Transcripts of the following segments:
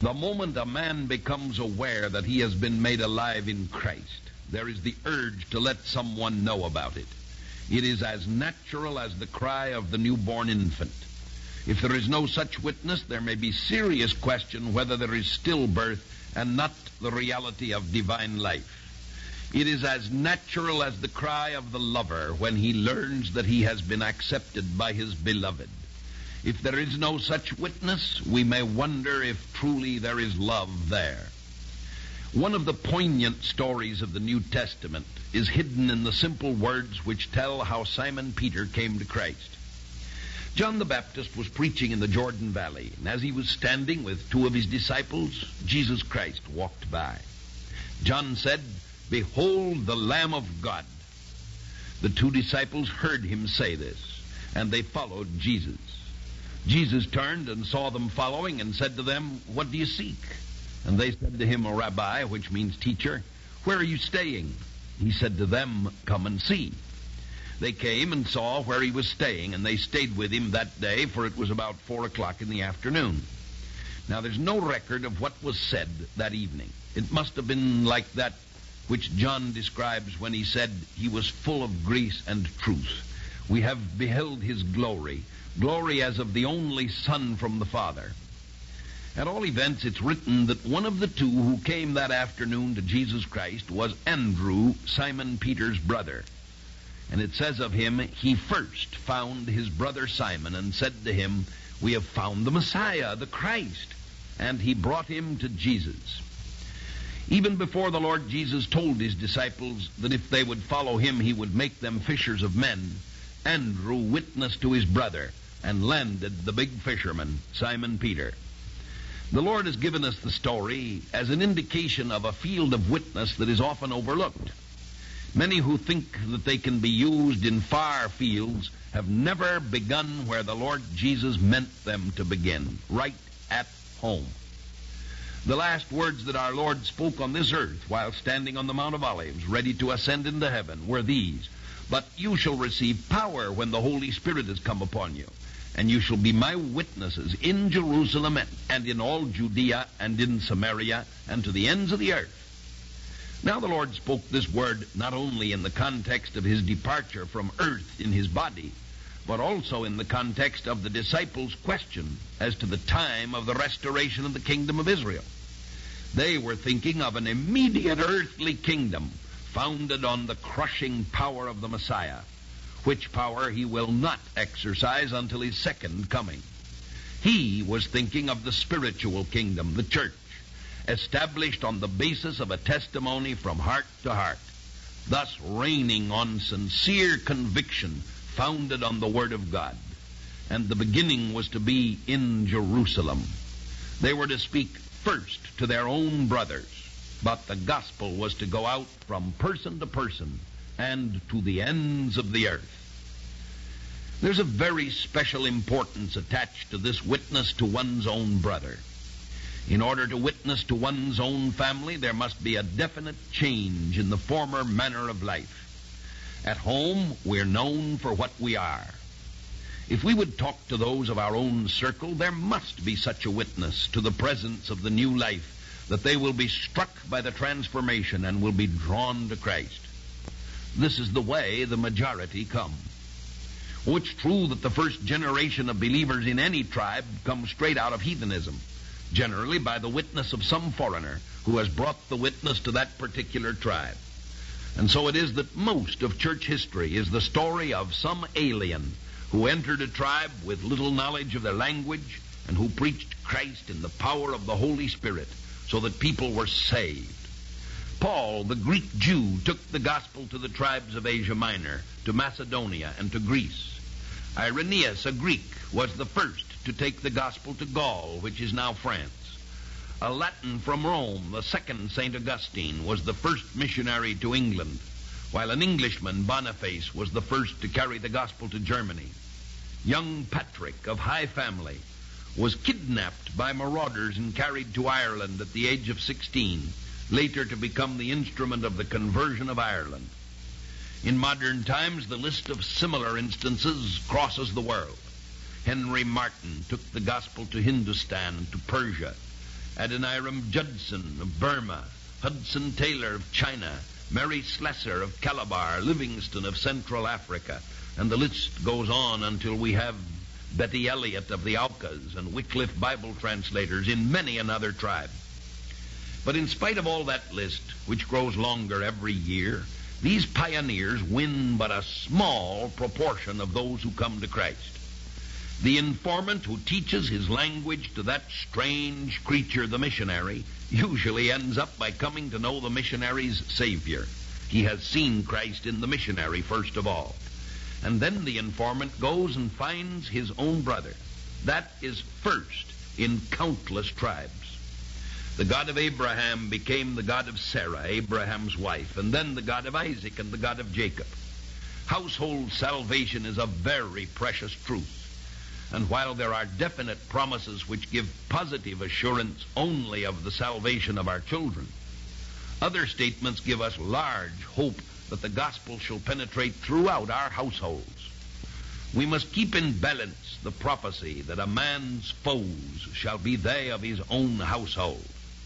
The moment a man becomes aware that he has been made alive in Christ, there is the urge to let someone know about it. It is as natural as the cry of the newborn infant. If there is no such witness, there may be serious question whether there is stillbirth and not the reality of divine life. It is as natural as the cry of the lover when he learns that he has been accepted by his beloved. If there is no such witness, we may wonder if truly there is love there. One of the poignant stories of the New Testament is hidden in the simple words which tell how Simon Peter came to Christ. John the Baptist was preaching in the Jordan Valley, and as he was standing with two of his disciples, Jesus Christ walked by. John said, "Behold the Lamb of God." The two disciples heard him say this, and they followed Jesus. Jesus turned and saw them following and said to them, "What do you seek?" And they said to him, "Rabbi," which means teacher, "where are you staying?" He said to them, "Come and see." They came and saw where he was staying, and they stayed with him that day, for it was about 4 o'clock in the afternoon. Now there's no record of what was said that evening. It must have been like that which John describes when he said he was full of grace and truth. We have beheld his glory, glory as of the only Son from the Father. At all events, it's written that one of the two who came that afternoon to Jesus Christ was Andrew, Simon Peter's brother. And it says of him, he first found his brother Simon and said to him, "We have found the Messiah, the Christ." And he brought him to Jesus. Even before the Lord Jesus told his disciples that if they would follow him, he would make them fishers of men, Andrew witnessed to his brother and landed the big fisherman, Simon Peter. The Lord has given us the story as an indication of a field of witness that is often overlooked. Many who think that they can be used in far fields have never begun where the Lord Jesus meant them to begin, right at home. The last words that our Lord spoke on this earth while standing on the Mount of Olives, ready to ascend into heaven, were these: "But you shall receive power when the Holy Spirit has come upon you, and you shall be my witnesses in Jerusalem and in all Judea and in Samaria and to the ends of the earth." Now the Lord spoke this word not only in the context of his departure from earth in his body, but also in the context of the disciples' question as to the time of the restoration of the kingdom of Israel. They were thinking of an immediate earthly kingdom founded on the crushing power of the Messiah, which power he will not exercise until his second coming. He was thinking of the spiritual kingdom, the church, established on the basis of a testimony from heart to heart, thus reigning on sincere conviction founded on the Word of God. And the beginning was to be in Jerusalem. They were to speak first to their own brothers, but the gospel was to go out from person to person and to the ends of the earth. There's a very special importance attached to this witness to one's own brother. In order to witness to one's own family, there must be a definite change in the former manner of life. At home, we're known for what we are. If we would talk to those of our own circle, there must be such a witness to the presence of the new life that they will be struck by the transformation and will be drawn to Christ. This is the way the majority come. Oh, it's true that the first generation of believers in any tribe comes straight out of heathenism, generally by the witness of some foreigner who has brought the witness to that particular tribe. And so it is that most of church history is the story of some alien who entered a tribe with little knowledge of their language and who preached Christ in the power of the Holy Spirit so that people were saved. Paul, the Greek Jew, took the gospel to the tribes of Asia Minor, to Macedonia, and to Greece. Irenaeus, a Greek, was the first to take the gospel to Gaul, which is now France. A Latin from Rome, the second St. Augustine, was the first missionary to England, while an Englishman, Boniface, was the first to carry the gospel to Germany. Young Patrick, of high family, was kidnapped by marauders and carried to Ireland at the age of 16, later to become the instrument of the conversion of Ireland. In modern times, the list of similar instances crosses the world. Henry Martyn took the gospel to Hindustan and to Persia. Adoniram Judson of Burma, Hudson Taylor of China, Mary Slessor of Calabar, Livingston of Central Africa, and the list goes on until we have Betty Elliott of the Aucas and Wycliffe Bible translators in many another tribe. But in spite of all that list, which grows longer every year, these pioneers win but a small proportion of those who come to Christ. The informant who teaches his language to that strange creature, the missionary, usually ends up by coming to know the missionary's Savior. He has seen Christ in the missionary first of all. And then the informant goes and finds his own brother. That is first in countless tribes. The God of Abraham became the God of Sarah, Abraham's wife, and then the God of Isaac and the God of Jacob. Household salvation is a very precious truth. And while there are definite promises which give positive assurance only of the salvation of our children, other statements give us large hope that the gospel shall penetrate throughout our households. We must keep in balance the prophecy that a man's foes shall be they of his own household.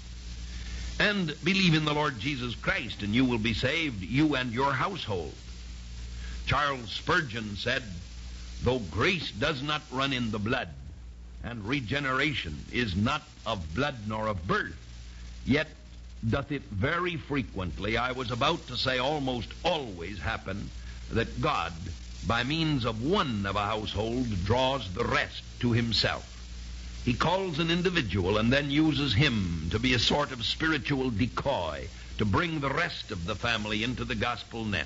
And believe in the Lord Jesus Christ, and you will be saved, you and your household. Charles Spurgeon said, "Though grace does not run in the blood, and regeneration is not of blood nor of birth, yet doth it very frequently, I was about to say almost always, happen, that God, by means of one of a household, draws the rest to himself. He calls an individual and then uses him to be a sort of spiritual decoy to bring the rest of the family into the gospel net."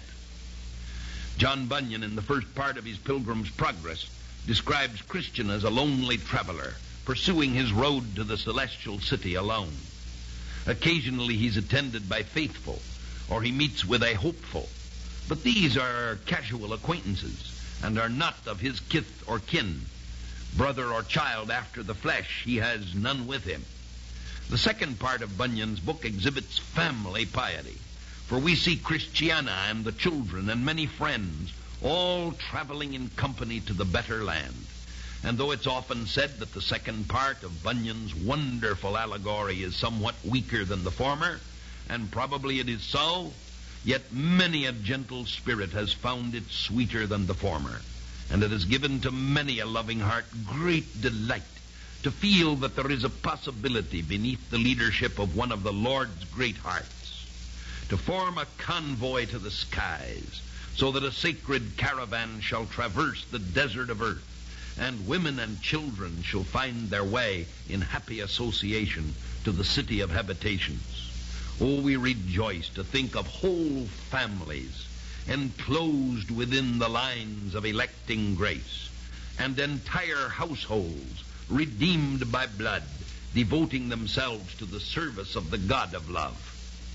John Bunyan, in the first part of his Pilgrim's Progress, describes Christian as a lonely traveler, pursuing his road to the celestial city alone. Occasionally he's attended by faithful, or he meets with a hopeful. But these are casual acquaintances, and are not of his kith or kin. Brother or child after the flesh, he has none with him. The second part of Bunyan's book exhibits family piety. For we see Christiana and the children and many friends all traveling in company to the better land. And though it's often said that the second part of Bunyan's wonderful allegory is somewhat weaker than the former, and probably it is so, yet many a gentle spirit has found it sweeter than the former. And it has given to many a loving heart great delight to feel that there is a possibility beneath the leadership of one of the Lord's great hearts to form a convoy to the skies, so that a sacred caravan shall traverse the desert of earth, and women and children shall find their way in happy association to the city of habitations. Oh, we rejoice to think of whole families enclosed within the lines of electing grace, and entire households redeemed by blood, devoting themselves to the service of the God of love.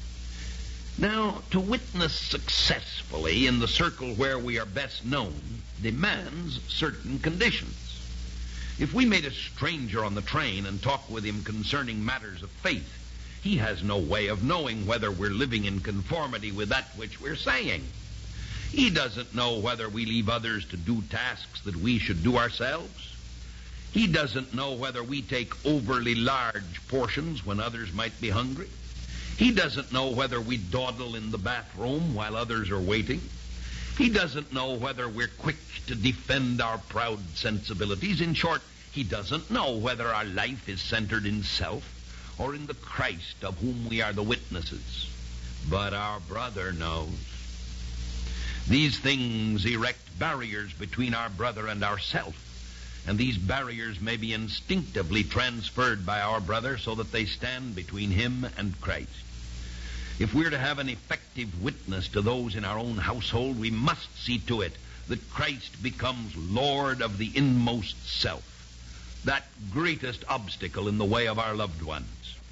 Now, to witness successfully in the circle where we are best known demands certain conditions. If we meet a stranger on the train and talk with him concerning matters of faith, he has no way of knowing whether we're living in conformity with that which we're saying. He doesn't know whether we leave others to do tasks that we should do ourselves. He doesn't know whether we take overly large portions when others might be hungry. He doesn't know whether we dawdle in the bathroom while others are waiting. He doesn't know whether we're quick to defend our proud sensibilities. In short, he doesn't know whether our life is centered in self or in the Christ of whom we are the witnesses. But our brother knows. These things erect barriers between our brother and ourself, and these barriers may be instinctively transferred by our brother so that they stand between him and Christ. If we're to have an effective witness to those in our own household, we must see to it that Christ becomes Lord of the inmost self, that greatest obstacle in the way of our loved ones.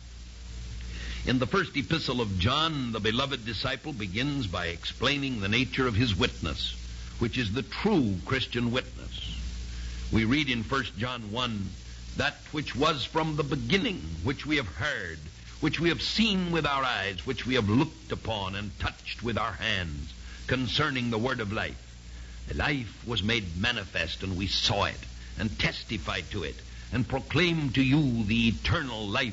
In the first epistle of John, the beloved disciple begins by explaining the nature of his witness, which is the true Christian witness. We read in 1 John 1, "That which was from the beginning, which we have heard, which we have seen with our eyes, which we have looked upon and touched with our hands, concerning the word of life. The life was made manifest, and we saw it, and testified to it, and proclaimed to you the eternal life,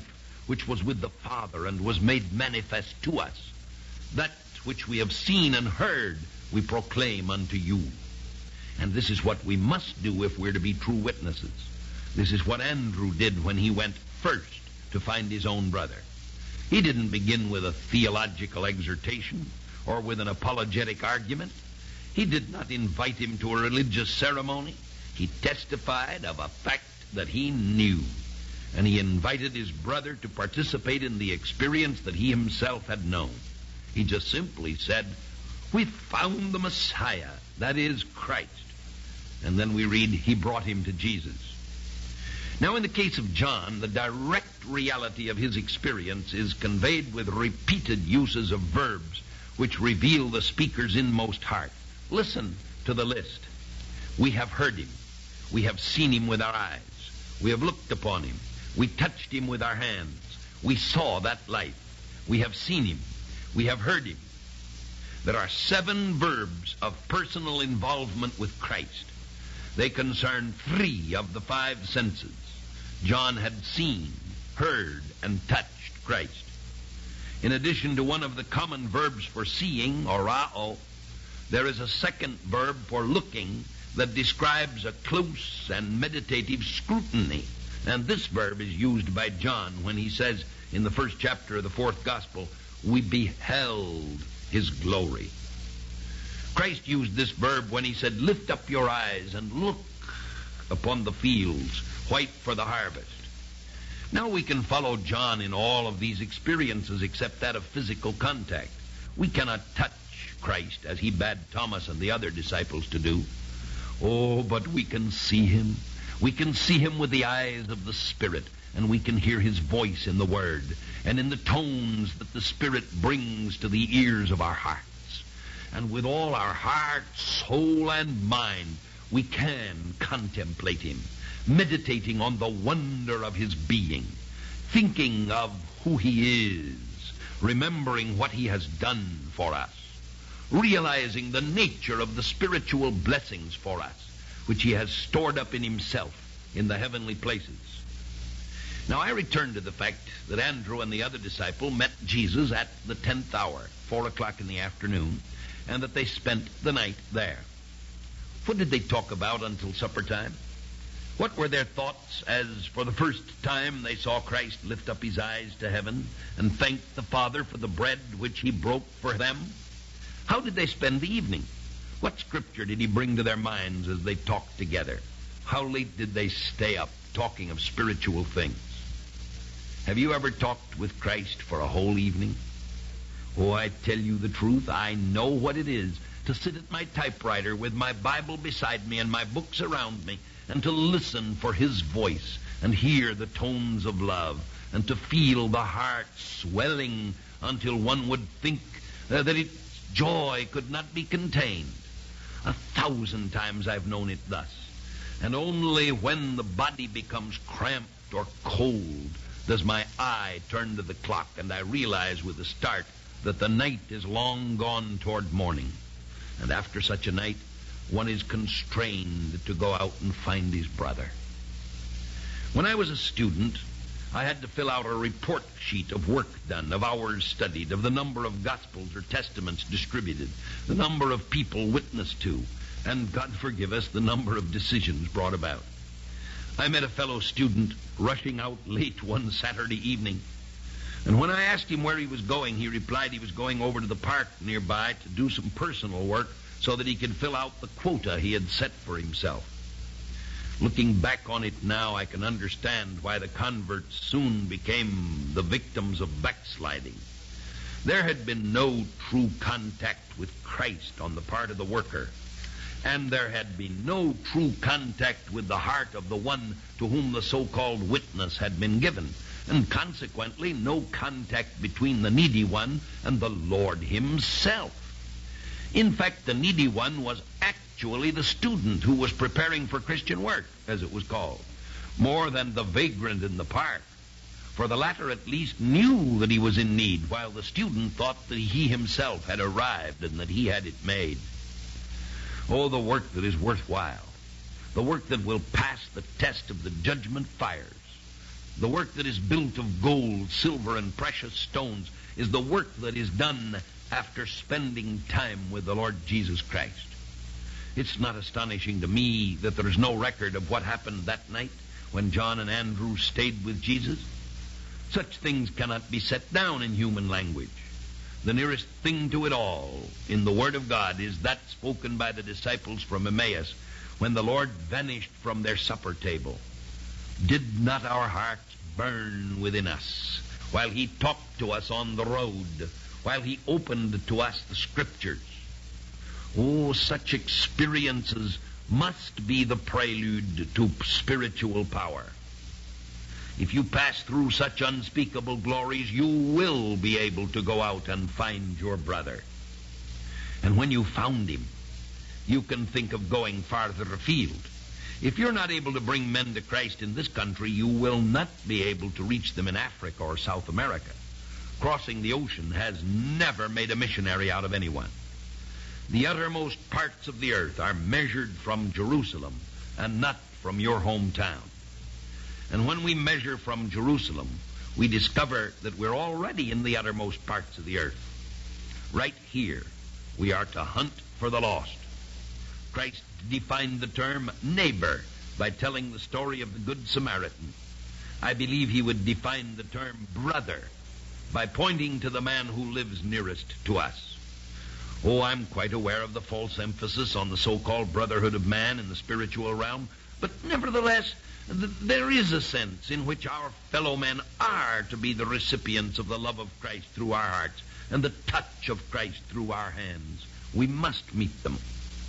which was with the Father and was made manifest to us. That which we have seen and heard we proclaim unto you. And this is what we must do if we're to be true witnesses. This is what Andrew did when he went first to find his own brother. He didn't begin with a theological exhortation or with an apologetic argument. He did not invite him to a religious ceremony. He testified of a fact that he knew. And he invited his brother to participate in the experience that he himself had known. He just simply said, "We found the Messiah, that is Christ." And then we read, he brought him to Jesus. Now, in the case of John, the direct reality of his experience is conveyed with repeated uses of verbs which reveal the speaker's inmost heart. Listen to the list. We have heard him. We have seen him with our eyes. We have looked upon him. We touched him with our hands. We saw that light. We have seen him. We have heard him. There are 7 verbs of personal involvement with Christ. They concern 3 of the 5 senses. John had seen, heard, and touched Christ. In addition to one of the common verbs for seeing, orao, there is a second verb for looking that describes a close and meditative scrutiny. And this verb is used by John when he says in the first chapter of the 4th Gospel, we beheld his glory. Christ used this verb when he said, lift up your eyes and look upon the fields, white for the harvest. Now we can follow John in all of these experiences except that of physical contact. We cannot touch Christ as he bade Thomas and the other disciples to do. Oh, but we can see him. We can see him with the eyes of the Spirit, and we can hear his voice in the Word and in the tones that the Spirit brings to the ears of our hearts. And with all our heart, soul, and mind, we can contemplate him, meditating on the wonder of his being, thinking of who he is, remembering what he has done for us, realizing the nature of the spiritual blessings for us, which he has stored up in himself in the heavenly places. Now I return to the fact that Andrew and the other disciple met Jesus at the 10th hour, 4 o'clock in the afternoon, and that they spent the night there. What did they talk about until supper time? What were their thoughts as for the first time they saw Christ lift up his eyes to heaven and thank the Father for the bread which he broke for them? How did they spend the evening? What scripture did he bring to their minds as they talked together? How late did they stay up talking of spiritual things? Have you ever talked with Christ for a whole evening? Oh, I tell you the truth, I know what it is to sit at my typewriter with my Bible beside me and my books around me, and to listen for his voice and hear the tones of love, and to feel the heart swelling until one would think that its joy could not be contained. 1,000 times I've known it thus. And only when the body becomes cramped or cold does my eye turn to the clock, and I realize with a start that the night is long gone toward morning. And after such a night, one is constrained to go out and find his brother. When I was a student, I had to fill out a report sheet of work done, of hours studied, of the number of Gospels or Testaments distributed, the number of people witnessed to, and, God forgive us, the number of decisions brought about. I met a fellow student rushing out late one Saturday evening, and when I asked him where he was going, he replied he was going over to the park nearby to do some personal work so that he could fill out the quota he had set for himself. Looking back on it now, I can understand why the converts soon became the victims of backsliding. There had been no true contact with Christ on the part of the worker, and there had been no true contact with the heart of the one to whom the so-called witness had been given, and consequently no contact between the needy one and the Lord himself. In fact, the needy one was actually the student who was preparing for Christian work, as it was called, more than the vagrant in the park. For the latter at least knew that he was in need, while the student thought that he himself had arrived and that he had it made. Oh, the work that is worthwhile, the work that will pass the test of the judgment fires, The work that is built of gold, silver, and precious stones is the work that is done after spending time with the Lord Jesus Christ. It's not astonishing to me that there is no record of what happened that night when John and Andrew stayed with Jesus. Such things cannot be set down in human language. The nearest thing to it all in the Word of God is that spoken by the disciples from Emmaus when the Lord vanished from their supper table. Did not our hearts burn within us while he talked to us on the road, while he opened to us the Scriptures? Oh, such experiences must be the prelude to spiritual power. If you pass through such unspeakable glories, you will be able to go out and find your brother. And when you found him, you can think of going farther afield. If you're not able to bring men to Christ in this country, you will not be able to reach them in Africa or South America. Crossing the ocean has never made a missionary out of anyone. The uttermost parts of the earth are measured from Jerusalem and not from your hometown. And when we measure from Jerusalem, we discover that we're already in the uttermost parts of the earth. Right here, we are to hunt for the lost. Christ defined the term neighbor by telling the story of the Good Samaritan. I believe he would define the term brother by pointing to the man who lives nearest to us. Oh, I'm quite aware of the false emphasis on the so-called brotherhood of man in the spiritual realm, but nevertheless, there is a sense in which our fellow men are to be the recipients of the love of Christ through our hearts and the touch of Christ through our hands. We must meet them.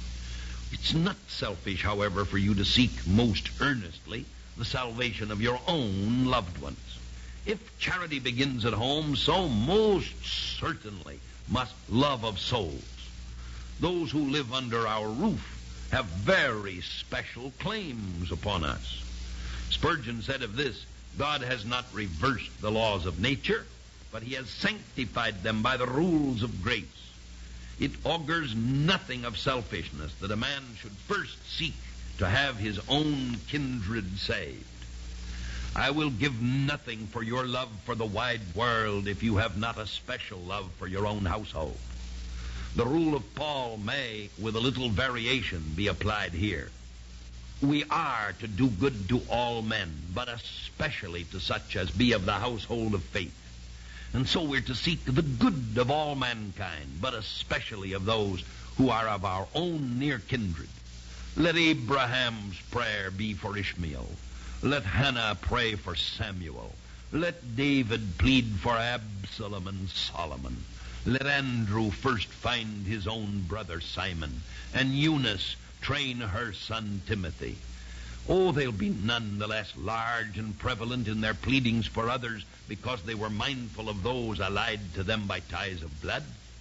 It's not selfish, however, for you to seek most earnestly the salvation of your own loved ones. If charity begins at home, so most certainly must love of souls. Those who live under our roof have very special claims upon us. Spurgeon said of this, God has not reversed the laws of nature, but he has sanctified them by the rules of grace. It augurs nothing of selfishness that a man should first seek to have his own kindred saved. I will give nothing for your love for the wide world if you have not a special love for your own household. The rule of Paul may, with a little variation, be applied here. We are to do good to all men, but especially to such as be of the household of faith. And so we're to seek the good of all mankind, but especially of those who are of our own near kindred. Let Abraham's prayer be for Ishmael. Let Hannah pray for Samuel. Let David plead for Absalom and Solomon. Let Andrew first find his own brother Simon, and Eunice train her son Timothy. Oh, they'll be none the less large and prevalent in their pleadings for others because they were mindful of those allied to them by ties of blood.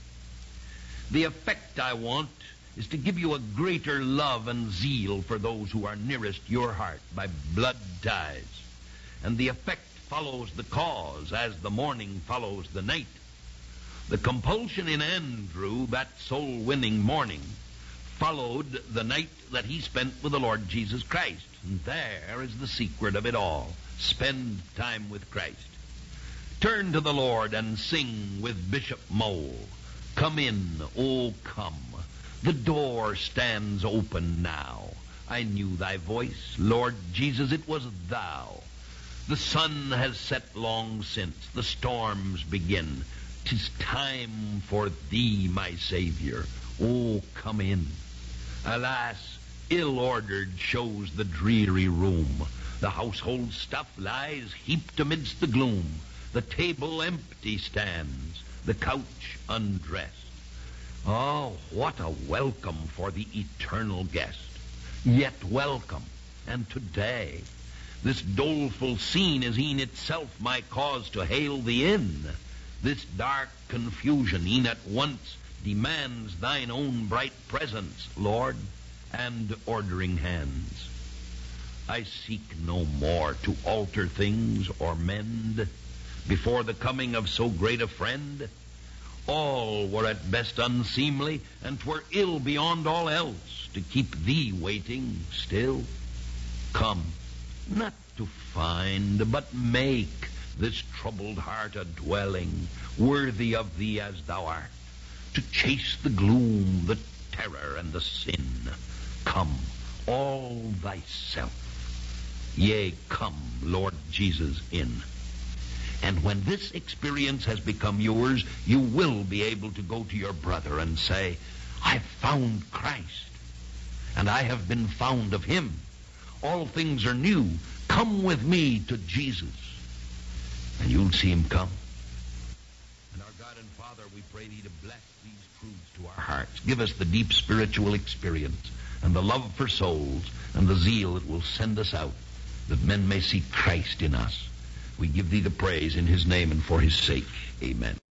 The effect I want is to give you a greater love and zeal for those who are nearest your heart by blood ties. And the effect follows the cause as the morning follows the night. The compulsion in Andrew, that soul-winning morning, followed the night that he spent with the Lord Jesus Christ. And there is the secret of it all. Spend time with Christ. Turn to the Lord and sing with Bishop Mole. Come in, oh come. The door stands open now. I knew thy voice, Lord Jesus, it was thou. The sun has set long since. The storms begin. 'Tis time for thee, my Savior. Oh, come in. Alas, ill-ordered shows the dreary room. The household stuff lies heaped amidst the gloom. The table empty stands, the couch undressed. Oh, what a welcome for the eternal guest. Yet welcome, and today, this doleful scene is e'en itself my cause to hail thee in. This dark confusion e'en at once demands thine own bright presence, Lord, and ordering hands. I seek no more to alter things or mend before the coming of so great a friend. All were at best unseemly, and 'twere ill beyond all else to keep thee waiting still. Come, not to find, but make this troubled heart a dwelling worthy of thee as thou art, to chase the gloom, the terror, and the sin. Come, all thyself. Yea, come, Lord Jesus, in. And when this experience has become yours, you will be able to go to your brother and say, I've found Christ, and I have been found of him. All things are new. Come with me to Jesus, and you'll see him come. And our God and Father, we pray thee to bless these truths to our hearts. Give us the deep spiritual experience and the love for souls and the zeal that will send us out, that men may see Christ in us. We give thee the praise in his name and for his sake. Amen.